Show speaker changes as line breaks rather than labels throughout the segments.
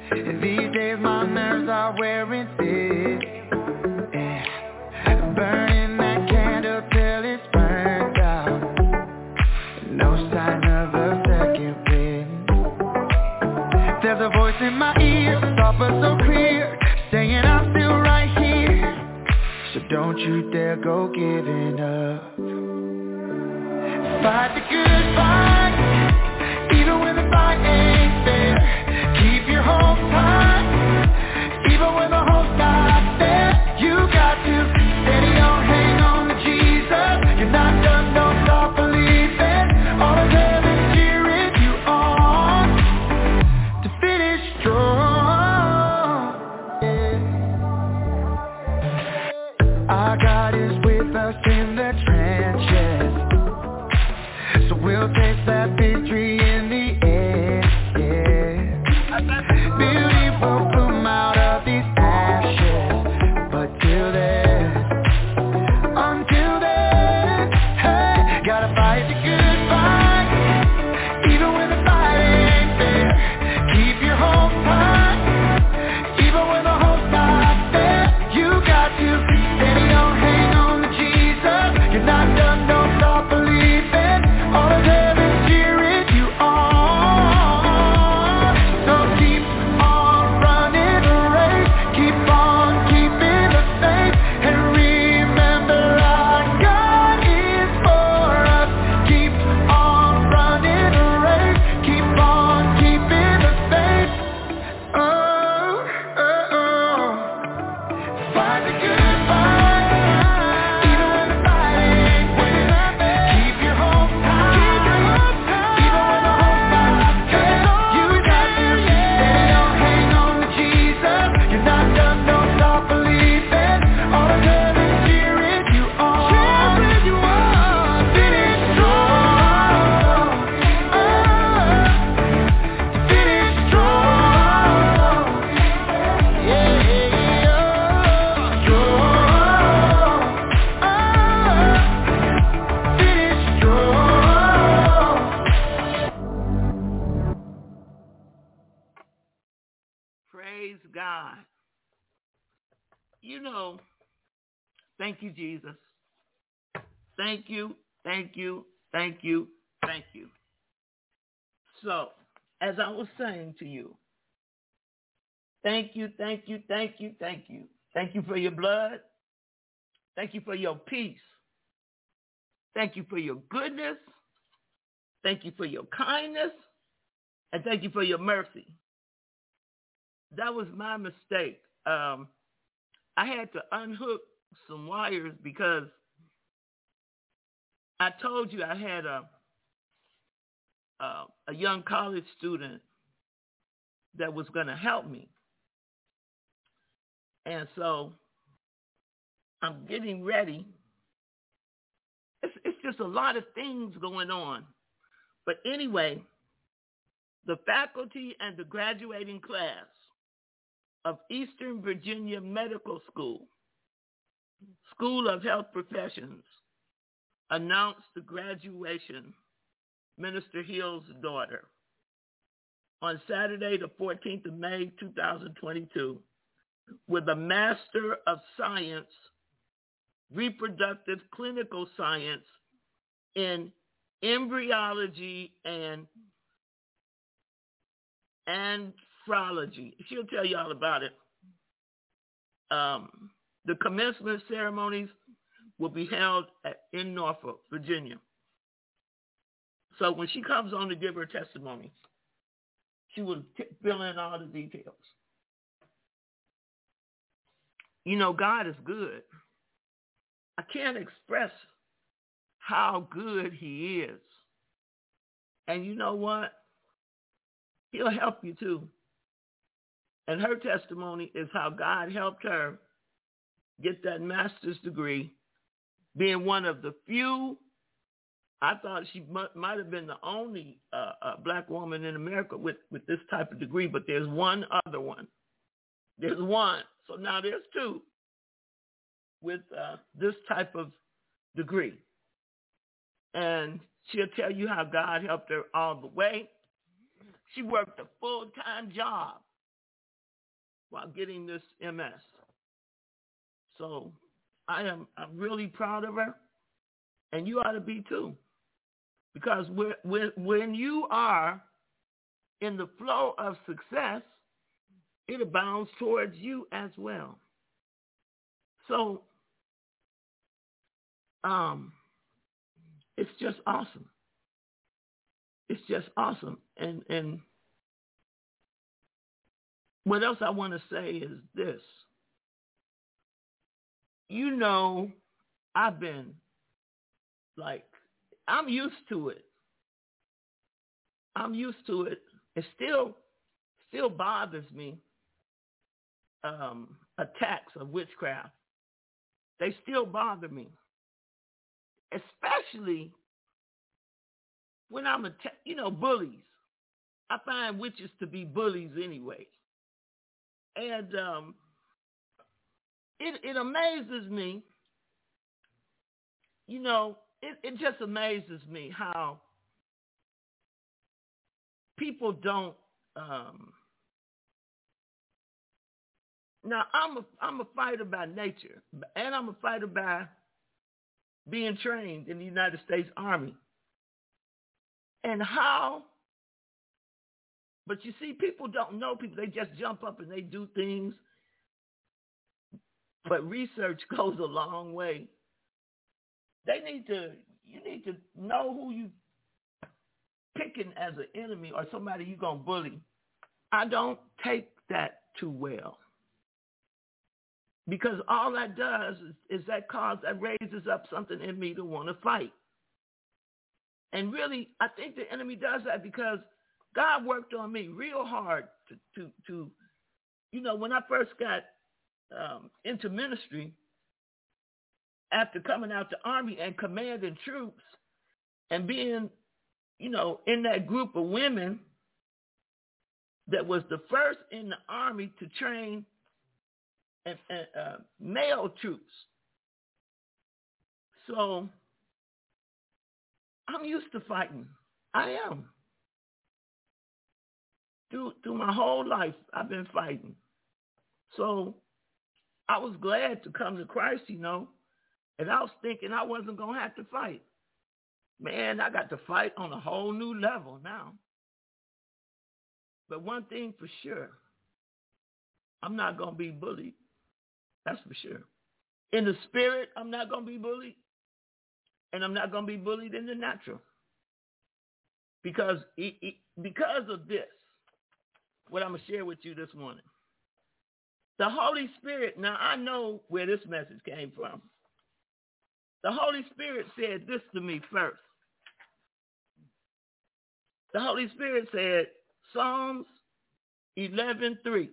These days my nerves are wearing thin. Yeah. Burning that candle till it's burned out. No sign of a second wind. There's a voice in my ear, soft but so clear, saying I'm still right here. So don't you dare go giving up. Fight the good fight, even when the fight ain't fair. Keep your hope tight, even when the hope's not there. You got to steady on, hang on to Jesus. You're not done, don't stop believing. All of heaven's cheering you on to finish strong. Yeah. Our God is with us in the trenches, so we'll taste that victory in the end, yeah. Beauty will bloom out of these ashes, but until then, hey, gotta fight the good fight, even when the fight ain't fair. Keep your hope tight, even when the hope's not there. You got to steady on, hang on to Jesus. You're not done, don't stop believing. All of heaven's cheering you on. So keep on running the race, keep on keeping the faith, and remember our God is for us. Keep on running the race, keep on keeping the faith. Oh, oh, oh. Fight the good fight, even when the fight ain't fair. Keep your hope tight, even when the hope's not there. You got to steady on, hang on to Jesus. You're not done, don't stop believing. All of heaven's cheering you on. Finish strong. Finish strong. Yeah, strong. Finish strong.
Praise God. You know, thank you, Jesus. Thank you, thank you, thank you, thank you. So, as I was saying to you, thank you, thank you, thank you, thank you. Thank you for your blood. Thank you for your peace. Thank you for your goodness. Thank you for your kindness. And thank you for your mercy. That was my mistake. I had to unhook some wires because I told you I had a young college student that was going to help me. And so I'm getting ready. It's just a lot of things going on. But anyway, the faculty and the graduating class of Eastern Virginia Medical School, School of Health Professions, announced the graduation, Minister Hill's daughter, on Saturday, the 14th of May, 2022, with a Master of Science, Reproductive Clinical Science in Embryology and Nephrology. She'll tell you all about it. The commencement ceremonies will be held in Norfolk, Virginia. So when she comes on to give her testimony, she will fill in all the details. You know, God is good. I can't express how good he is. And you know what? He'll help you too. And her testimony is how God helped her get that master's degree, being one of the few. I thought she might have been the only black woman in America with this type of degree, but there's one other one. There's one. So now there's two with this type of degree. And she'll tell you how God helped her all the way. She worked a full-time job while getting this MS. So I'm really proud of her, and you ought to be too. Because when you are in the flow of success, it abounds towards you as well. So it's just awesome. It's just awesome. And what else I want to say is this. You know, I've been like, I'm used to it. I'm used to it. It still bothers me. Attacks of witchcraft. They still bother me. Especially when I'm bullies. I find witches to be bullies anyway. And it amazes me. It just amazes me how people don't. Now I'm a fighter by nature, and I'm a fighter by being trained in the United States Army. And how? But you see, people don't know people. They just jump up and they do things. But research goes a long way. You need to know who you picking as an enemy or somebody you're going to bully. I don't take that too well. Because all that does is that raises up something in me to want to fight. And really, I think the enemy does that because God worked on me real hard to when I first got into ministry, after coming out the Army and commanding troops and being, in that group of women that was the first in the Army to train male troops. So I'm used to fighting. I am. Through my whole life, I've been fighting. So I was glad to come to Christ, and I was thinking I wasn't going to have to fight. Man, I got to fight on a whole new level now. But one thing for sure, I'm not going to be bullied. That's for sure. In the spirit, I'm not going to be bullied. And I'm not going to be bullied in the natural. Because of this, what I'm going to share with you this morning. The Holy Spirit, now I know where this message came from. The Holy Spirit said this to me first. The Holy Spirit said, Psalms 11:3.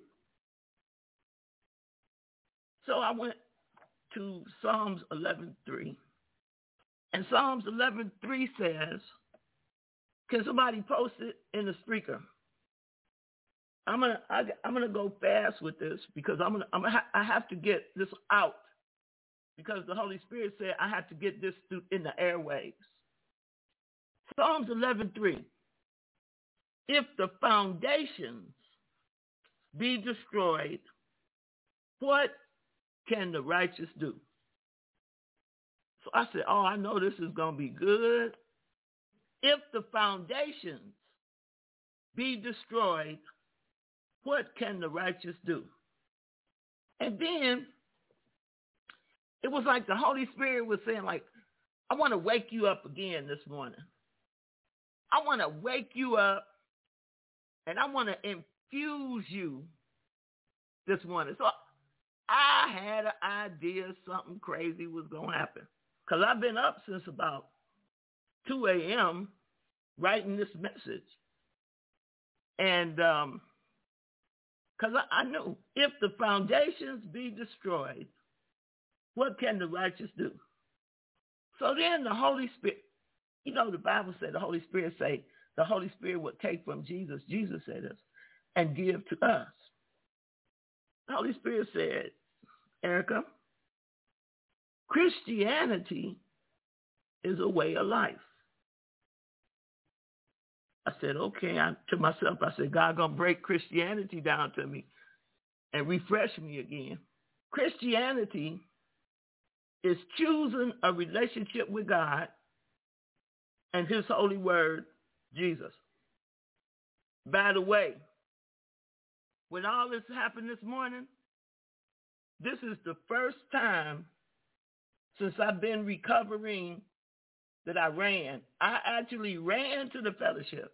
So I went to Psalms 11:3. And Psalms 11:3 says, can somebody post it in the speaker? I'm gonna go fast with this because I have to get this out because the Holy Spirit said I have to get this through in the airwaves. Psalms 11:3. If the foundations be destroyed, what can the righteous do? So I said, I know this is going to be good. If the foundations be destroyed, what can the righteous do? And then it was like the Holy Spirit was saying, I want to wake you up again this morning. I want to wake you up, and I want to infuse you this morning. So I had an idea something crazy was going to happen. Because I've been up since about 2 a.m. writing this message. And because I knew if the foundations be destroyed, what can the righteous do? So then the Holy Spirit, the Bible said the Holy Spirit would take from Jesus. Jesus said this, and give to us. The Holy Spirit said, Erica, Christianity is a way of life. I said, okay. To myself, I said, God going to break Christianity down to me. and refresh me again. Christianity is choosing a relationship with God and his holy word, Jesus. By the way, when all this happened this morning, this is the first time since I've been recovering that I ran. I actually ran to the fellowship.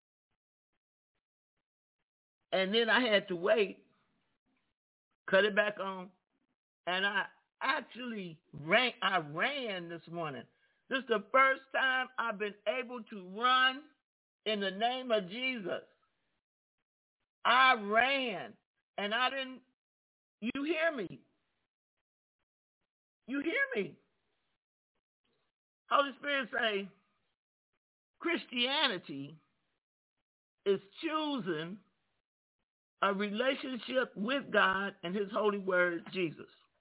And then I had to wait, cut it back on, and I actually ran this morning. This is the first time I've been able to run in the name of Jesus. I ran, and I didn't, you hear me? You hear me? Holy Spirit say, Christianity is choosing a relationship with God and his holy word, Jesus.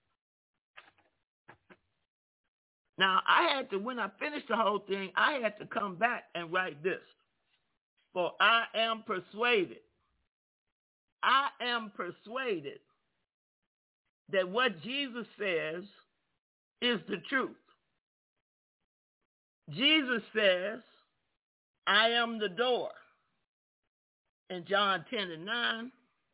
Now, when I finished the whole thing, I had to come back and write this. For I am persuaded that what Jesus says is the truth. Jesus says, I am the door. In John 10:9,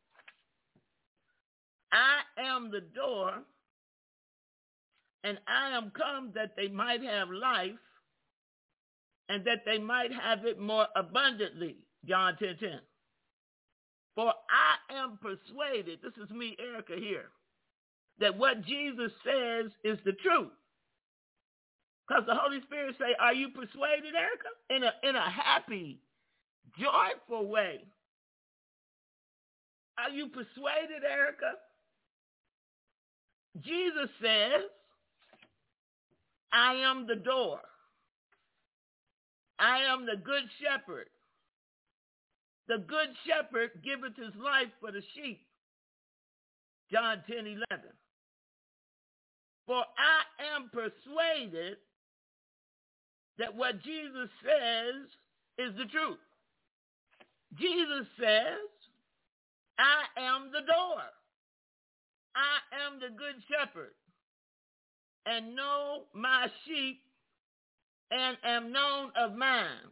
I am the door, and I am come that they might have life, and that they might have it more abundantly. John 10:10. For I am persuaded, this is me, Erica, here, that what Jesus says is the truth. Because the Holy Spirit say, are you persuaded, Erica? In a happy, joyful way. Are you persuaded, Erica? Jesus says, I am the door. I am the good shepherd. The good shepherd giveth his life for the sheep. John 10:11. For I am persuaded that what Jesus says is the truth. Jesus says, I am the door. I am the good shepherd, and know my sheep, and am known of mine.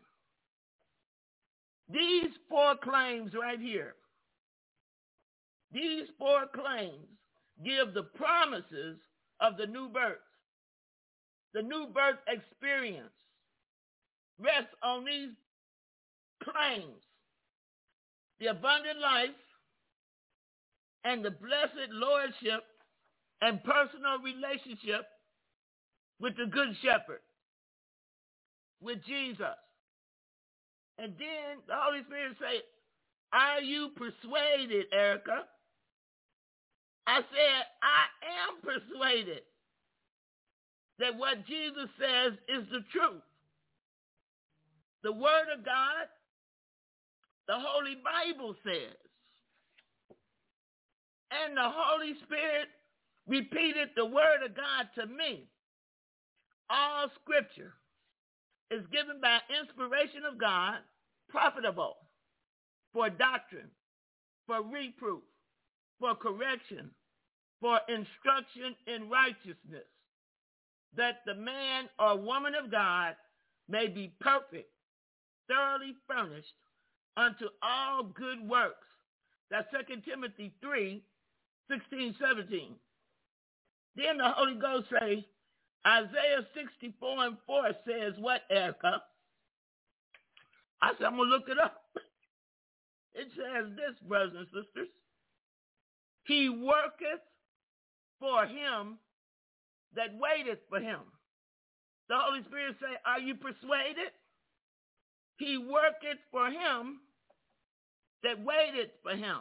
These 4 claims right here, these 4 claims give the promises of the new birth. The new birth experience rests on these claims: the abundant life and the blessed lordship and personal relationship with the good shepherd, with Jesus. And then the Holy Spirit say, are you persuaded, Erica? I said, I am persuaded that what Jesus says is the truth. The Word of God, the Holy Bible says. And the Holy Spirit repeated the Word of God to me. All Scripture is given by inspiration of God, profitable for doctrine, for reproof, for correction, for instruction in righteousness, that the man or woman of God may be perfect, thoroughly furnished unto all good works. That's 2 Timothy 3:16-17. Then the Holy Ghost say, Isaiah 64:4 says what, Erica? I said, I'm going to look it up. It says this, brothers and sisters. He worketh for him that waiteth for him. The Holy Spirit say, are you persuaded? He worketh for him that waiteth for him.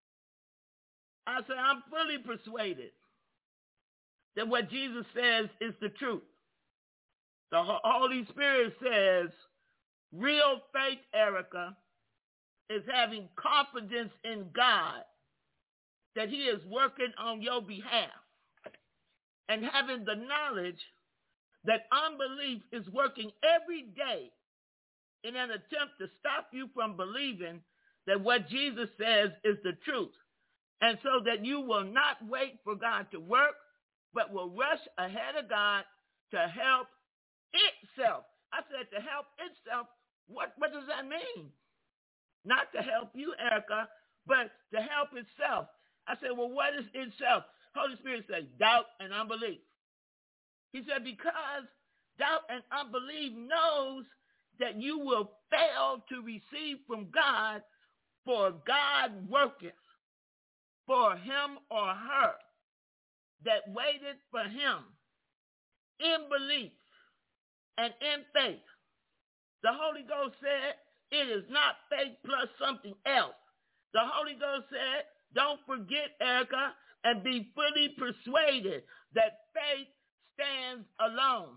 I say, I'm fully persuaded that what Jesus says is the truth. The Holy Spirit says, real faith, Erica, is having confidence in God that he is working on your behalf, and having the knowledge that unbelief is working every day in an attempt to stop you from believing that what Jesus says is the truth. And so that you will not wait for God to work, but will rush ahead of God to help itself. I said to help itself. What does that mean? Not to help you, Erica, but to help itself. I said, well, what is itself? Holy Spirit said, doubt and unbelief. He said, because doubt and unbelief knows that you will fail to receive from God, for God worketh for him or her that waited for him in belief and in faith. The Holy Ghost said it is not faith plus something else. The Holy Ghost said, don't forget, Erica, and be fully persuaded that faith stands alone.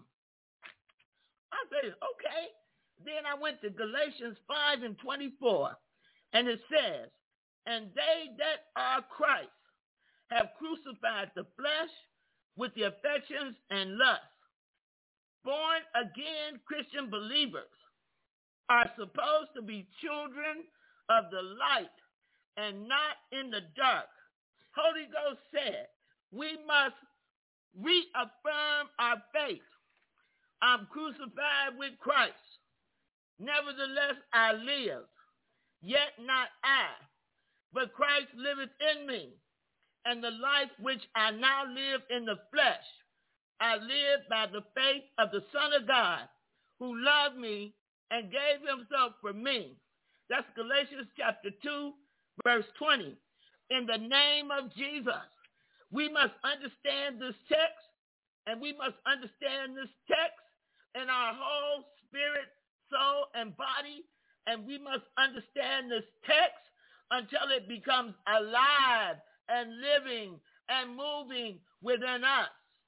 I said, okay. Then I went to Galatians 5:24, and it says, and they that are Christ have crucified the flesh with the affections and lusts. Born again Christian believers are supposed to be children of the light and not in the dark. Holy Ghost said we must reaffirm our faith. I'm crucified with Christ. Nevertheless, I live, yet not I, but Christ liveth in me. And the life which I now live in the flesh, I live by the faith of the Son of God, who loved me and gave himself for me. That's Galatians chapter 2, verse 20. In the name of Jesus, we must understand this text, and we must understand this text in our whole spirit, soul, and body, and we must understand this text until it becomes alive and living and moving within us.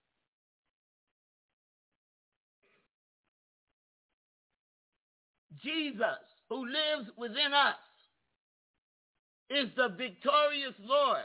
Jesus, who lives within us, is the victorious Lord.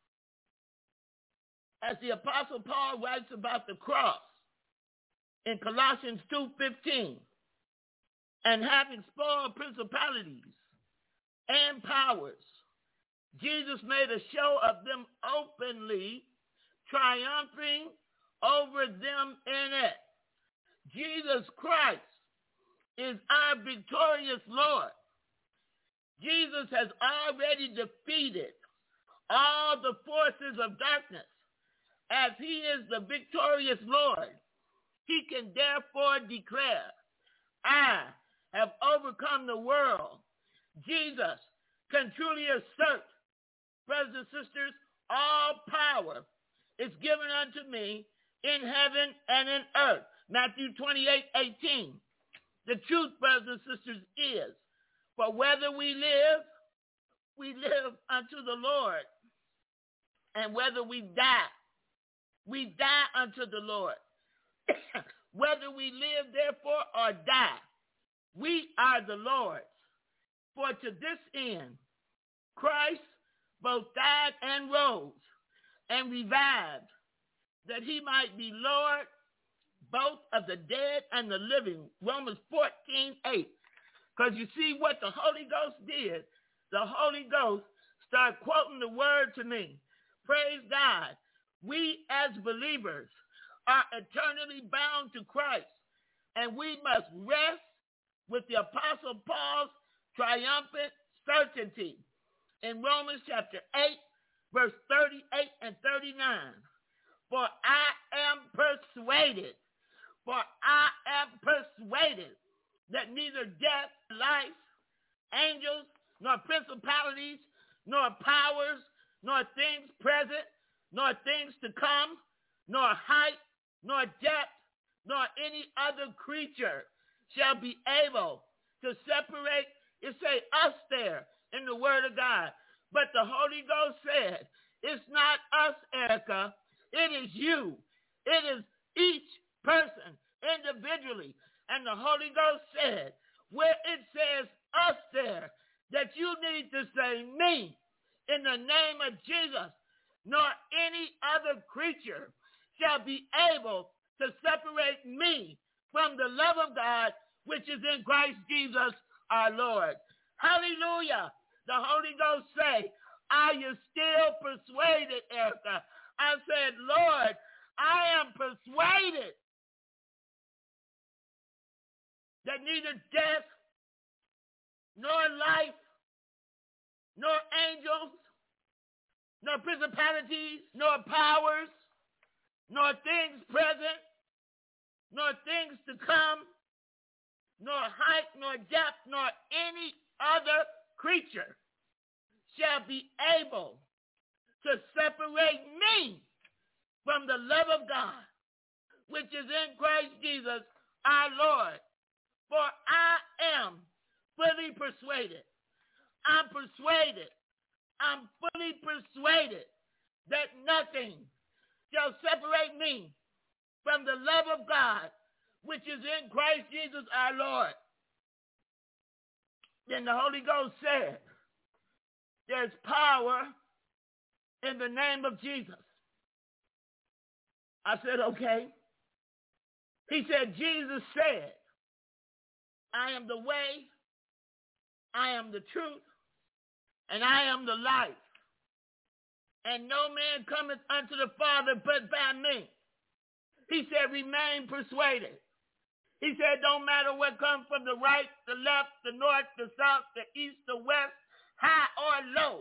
As the Apostle Paul writes about the cross in Colossians 2:15, and having spoiled principalities and powers, Jesus made a show of them openly, triumphing over them in it. Jesus Christ is our victorious Lord. Jesus has already defeated all the forces of darkness. As he is the victorious Lord, he can therefore declare, I have overcome the world. Jesus can truly assert, brothers and sisters, all power is given unto me in heaven and in earth. Matthew 28:18. The truth, brothers and sisters, is, for whether we live unto the Lord, and whether we die unto the Lord. Whether we live, therefore, or die, we are the Lord's. For to this end, Christ both died and rose and revived, that he might be Lord both of the dead and the living. Romans 14:8. Because you see what the Holy Ghost did. The Holy Ghost started quoting the word to me. Praise God. We as believers are eternally bound to Christ, and we must rest with the Apostle Paul's triumphant certainty in Romans chapter 8, verse 38 and 39. For I am persuaded that neither death, life, angels, nor principalities, nor powers, nor things present, nor things to come, nor height, nor depth, nor any other creature shall be able to separate. It say us there in the word of God. But the Holy Ghost said, it's not us, Erica. It is you. It is each person individually. And the Holy Ghost said, where it says us there, that you need to say me in the name of Jesus, nor any other creature shall be able to separate me from the love of God, which is in Christ Jesus our Lord. Hallelujah. The Holy Ghost say, Are you still persuaded, Erica? I said, Lord, I am persuaded that neither death, nor life, nor angels, nor principalities, nor powers, nor things present, nor things to come, nor height, nor depth, nor any other creature shall be able to separate me from the love of God, which is in Christ Jesus our Lord. For I am fully persuaded. I'm persuaded. I'm fully persuaded that nothing shall separate me from the love of God, which is in Christ Jesus our Lord. Then the Holy Ghost said, there's power in the name of Jesus. I said, okay. He said, Jesus said, I am the way, I am the truth, and I am the life. And no man cometh unto the Father but by me. He said, remain persuaded. He said, don't matter what comes from the right, the left, the north, the south, the east, the west, high or low.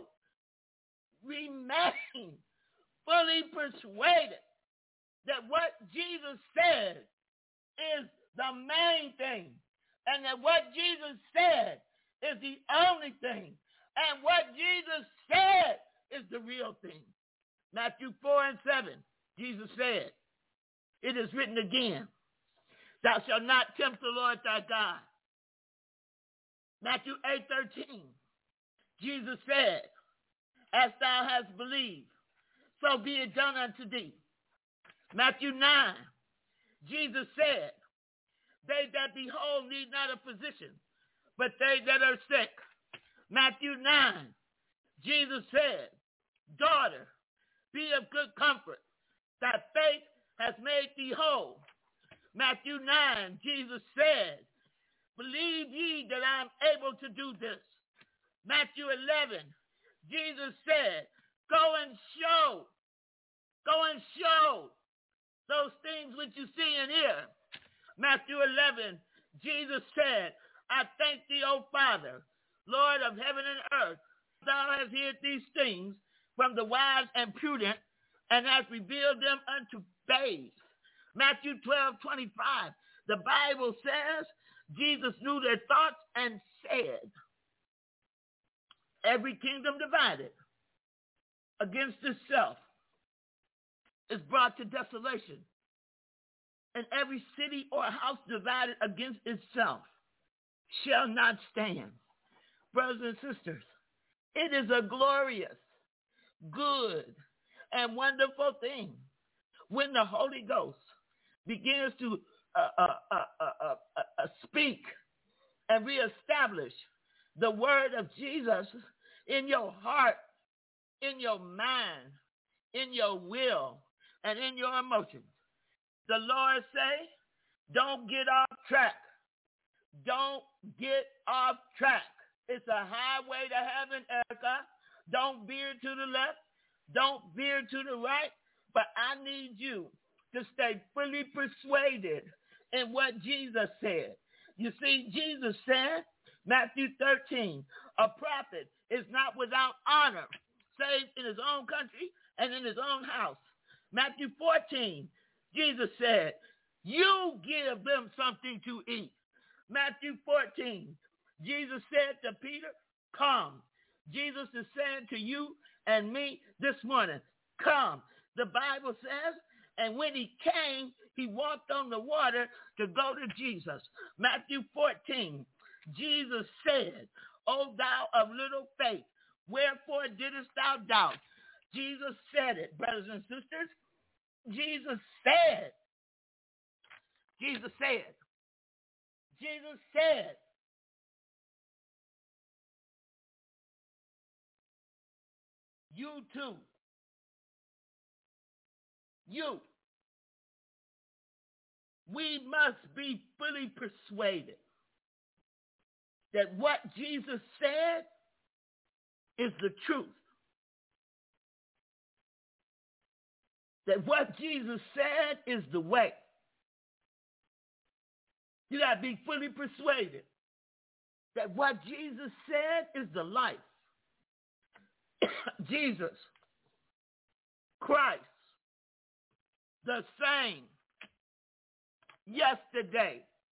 Remain fully persuaded that what Jesus said is the main thing. And that what Jesus said is the only thing. And what Jesus said is the real thing. Matthew 4:7, Jesus said, it is written again, thou shalt not tempt the Lord thy God. Matthew 8:13, Jesus said, as thou hast believed, so be it done unto thee. Matthew 9, Jesus said, they that be whole need not a physician, but they that are sick. Matthew 9, Jesus said, daughter, be of good comfort. Thy faith has made thee whole. Matthew 9, Jesus said, believe ye that I am able to do this. Matthew 11, Jesus said, go and show those things which you see and hear. Matthew 11, Jesus said, I thank thee, O Father, Lord of heaven and earth, thou hast hid these things from the wise and prudent, and hast revealed them unto babes. Matthew 12:25, the Bible says, Jesus knew their thoughts and said, every kingdom divided against itself is brought to desolation, and every city or house divided against itself shall not stand. Brothers and sisters, it is a glorious, good, and wonderful thing when the Holy Ghost begins to speak and reestablish the word of Jesus in your heart, in your mind, in your will, and in your emotions. The Lord say, don't get off track. Don't get off track. It's a highway to heaven, Erica. Don't veer to the left. Don't veer to the right. But I need you to stay fully persuaded in what Jesus said. You see, Jesus said, Matthew 13, a prophet is not without honor, save in his own country and in his own house. Matthew 14, Jesus said, you give them something to eat. Matthew 14, Jesus said to Peter, come. Jesus is saying to you and me this morning, come. The Bible says, and when he came, he walked on the water to go to Jesus. Matthew 14, Jesus said, O thou of little faith, wherefore didst thou doubt? Jesus said it, brothers and sisters. Jesus said. Jesus said. Jesus said. You too. You. We must be fully persuaded that what Jesus said is the truth. that what Jesus said is the way. You got to be fully persuaded that what Jesus said is the life. Jesus Christ, the same yesterday.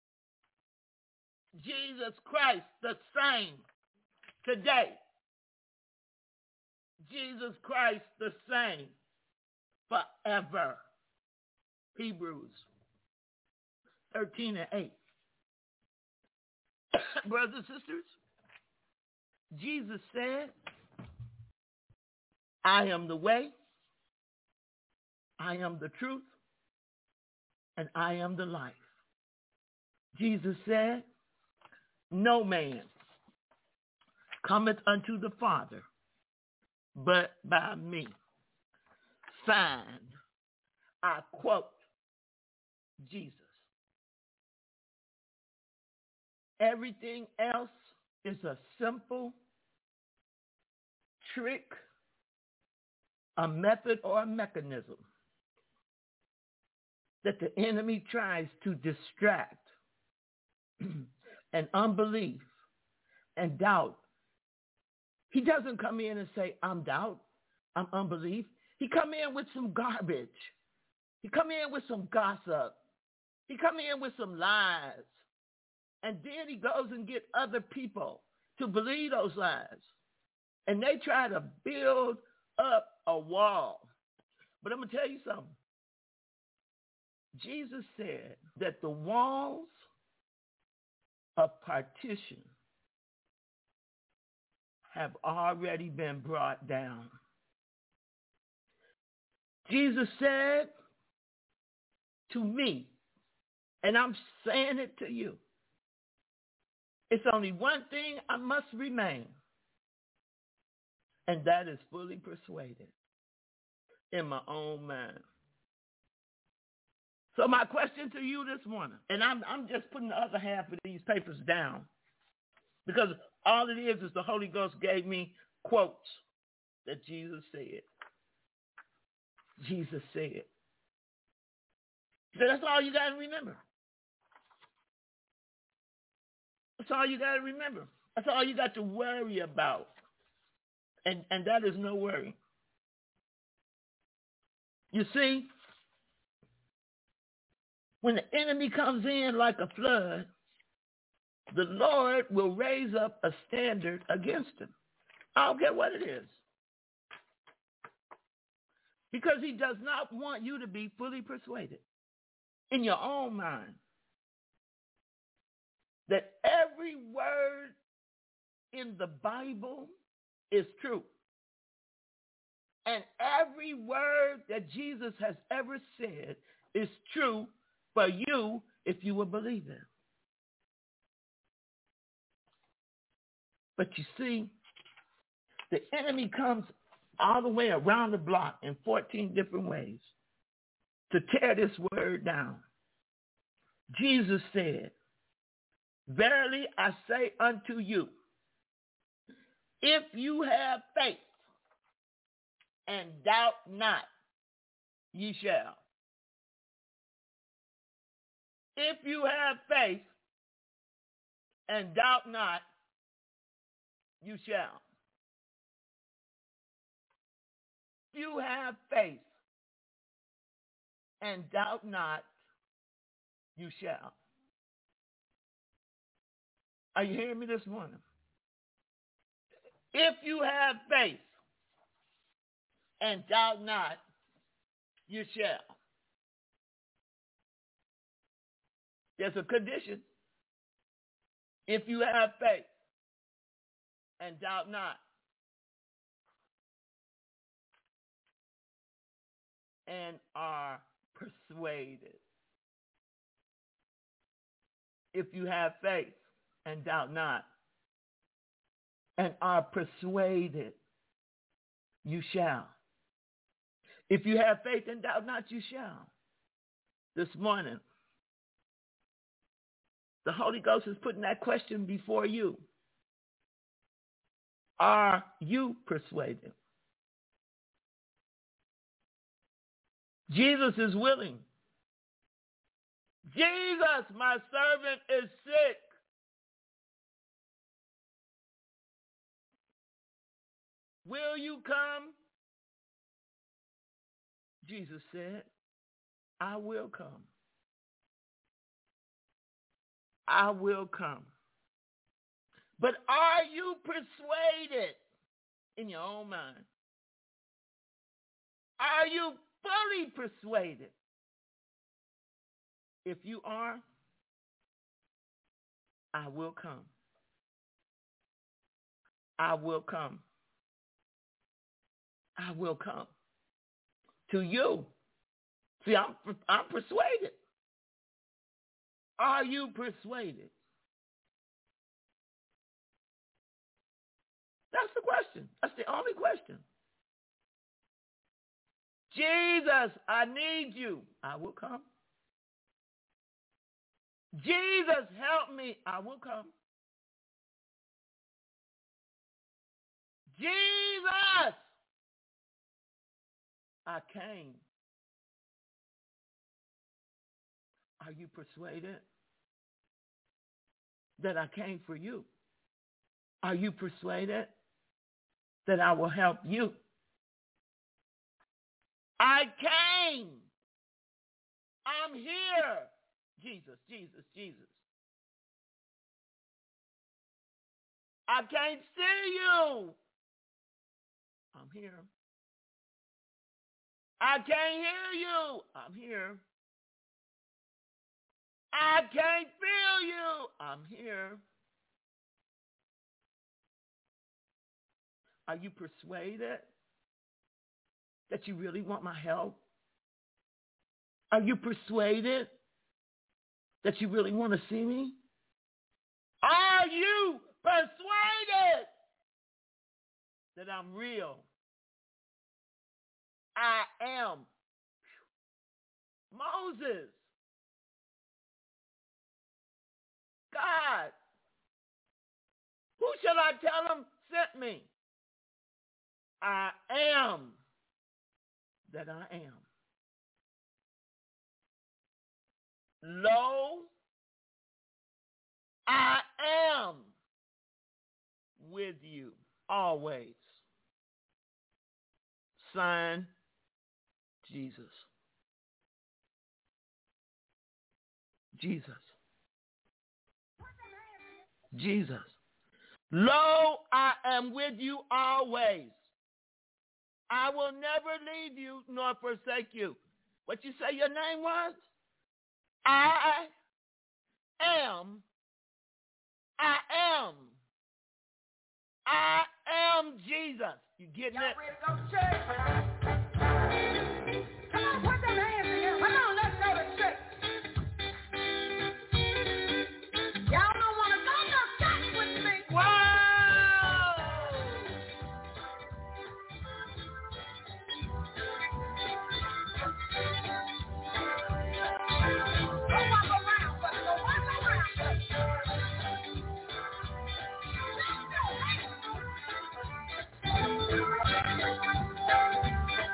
Jesus Christ, the same today. Jesus Christ, the same forever. Hebrews 13 and 8. Brothers and sisters, Jesus said, I am the way, I am the truth, and I am the life. Jesus said, no man cometh unto the Father but by me. Signed, I quote, Jesus. Everything else is a simple trick, a method, or a mechanism that the enemy tries to distract and unbelief and doubt. He doesn't come in and say, I'm doubt, I'm unbelief. He come in with some garbage. He come in with some gossip. He come in with some lies. And then he goes and get other people to believe those lies. And they try to build up a wall. But I'm going to tell you something. Jesus said that the walls of partition have already been brought down. Jesus said to me, and I'm saying it to you, it's only one thing I must remain, and that is fully persuaded in my own mind. So my question to you this morning, and I'm just putting the other half of these papers down, because all it is the Holy Ghost gave me quotes that Jesus said. Jesus said. So that's all you got to remember. That's all you got to remember. That's all you got to worry about. And that is no worry. You see, when the enemy comes in like a flood, the Lord will raise up a standard against him. I don't care what it is. Because he does not want you to be fully persuaded in your own mind that every word in the Bible is true. And every word that Jesus has ever said is true for you if you will believe it. But you see, the enemy comes all the way around the block in 14 different ways to tear this word down. Jesus said, verily I say unto you, if you have faith and doubt not, ye shall. If you have faith and doubt not, you shall. If you have faith and doubt not, you shall. Are you hearing me this morning? If you have faith and doubt not, you shall. There's a condition. If you have faith and doubt not, and are persuaded. If you have faith and doubt not, and are persuaded, you shall. If you have faith and doubt not, you shall. This morning, the Holy Ghost is putting that question before you. Are you persuaded? Jesus is willing. Jesus, my servant, is sick. Will you come? Jesus said, I will come. I will come. But are you persuaded in your own mind? Are you fully persuaded? If you are, I will come. I will come. I will come to you. See, I'm persuaded. Are you persuaded? That's the question. That's the only question. Jesus, I need you. I will come. Jesus, help me. I will come. Jesus, I came. Are you persuaded that I came for you? Are you persuaded that I will help you? I came. I'm here. Jesus, Jesus, Jesus. I can't see you. I'm here. I can't hear you. I'm here. I can't feel you. I'm here. Are you persuaded that you really want my help? Are you persuaded that you really want to see me? Are you persuaded that I'm real? I am. Moses. God. Who shall I tell him sent me? I am that I am. Lo, I am with you always. Sign, Jesus. Jesus. Jesus. Lo, I am with you always. I will never leave you nor forsake you. What you say your name was? I am. I am. I am Jesus. You getting it?
Y'all ready to go to church? Come on, put them hands together. Come on, let's go to church. Y'all don't want to go to church with me.
Wow!
Go walk around, but go walk around. Let's go.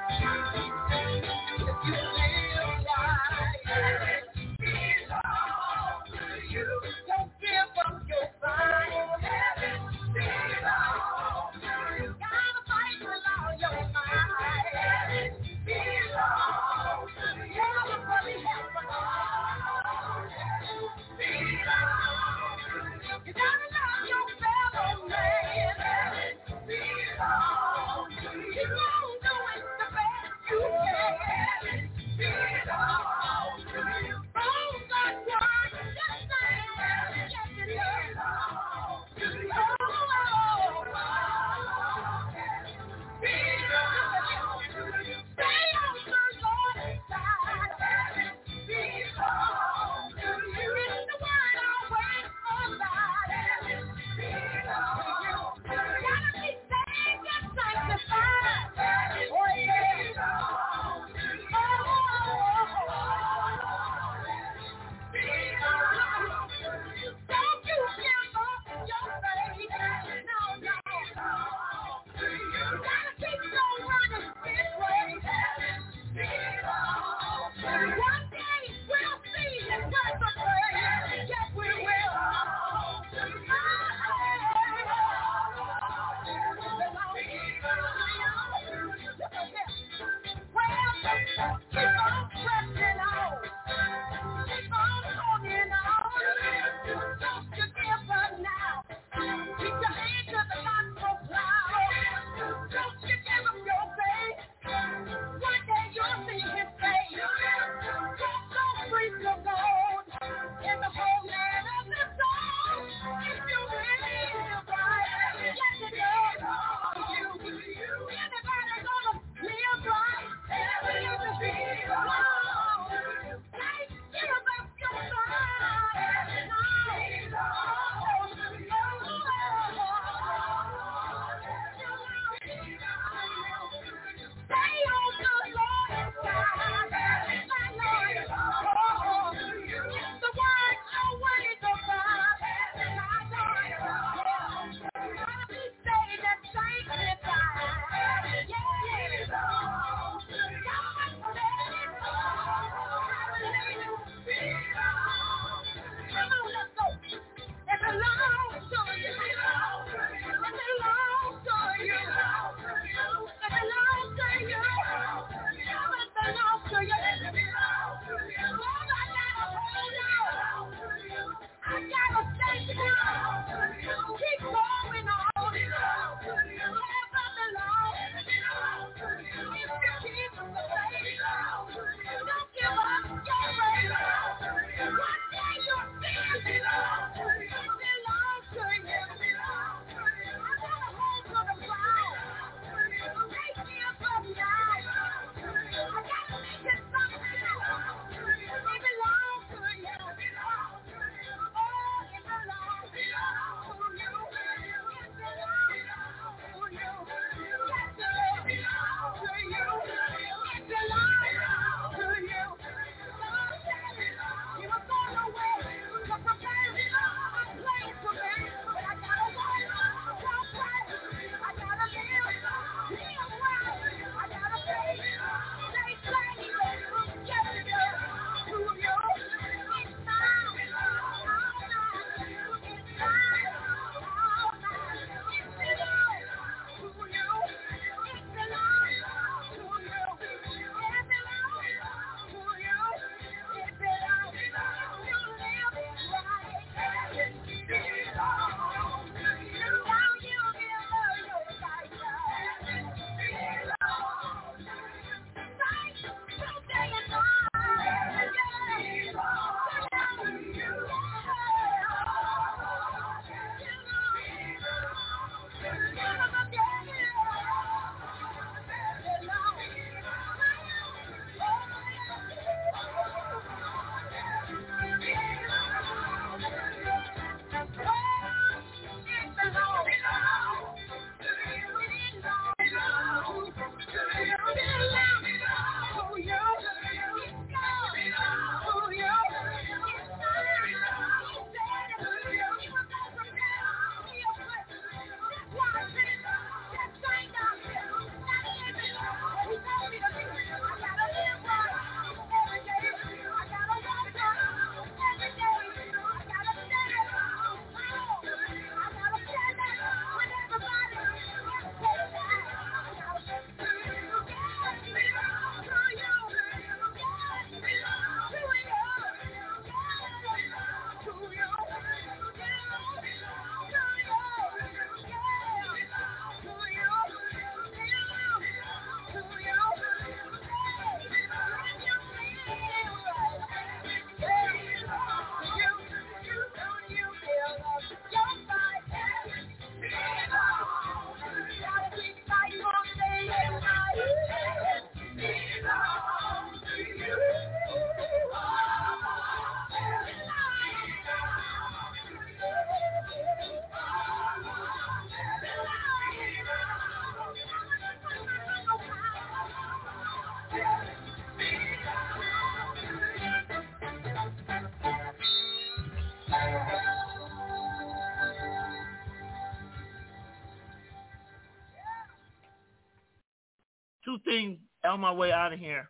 Two things on my way out of here.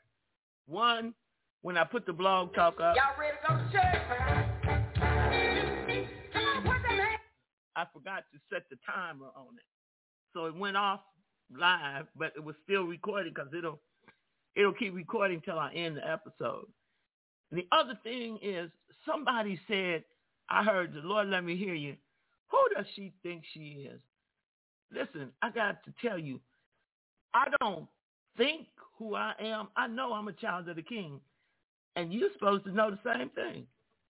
One, when I put the blog talk up,
y'all ready to go to church?
I forgot to set the timer on it. So it went off live, but it was still recording because It'll keep recording till I end the episode. And the other thing is, somebody said, I heard the Lord let me hear you. Who does she think she is? Listen, I got to tell you, I don't think who I am. I know I'm a child of the King. And you're supposed to know the same thing.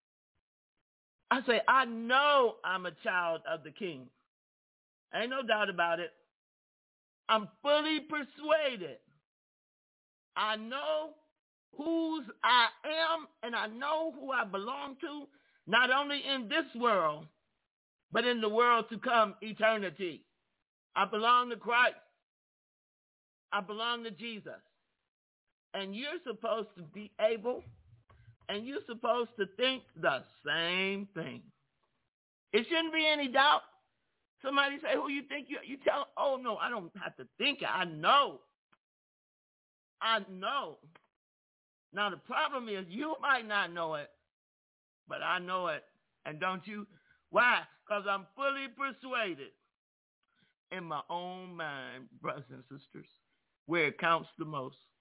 I say, I know I'm a child of the King. Ain't no doubt about it. I'm fully persuaded. I know whose I am, and I know who I belong to, not only in this world, but in the world to come, eternity. I belong to Christ. I belong to Jesus. And you're supposed to be able, and you're supposed to think the same thing. It shouldn't be any doubt. Somebody say, who you think you tell, oh, no, I don't have to think it. I know. I know. Now, the problem is you might not know it, but I know it. And don't you? Why? Because I'm fully persuaded in my own mind, brothers and sisters, where it counts the most.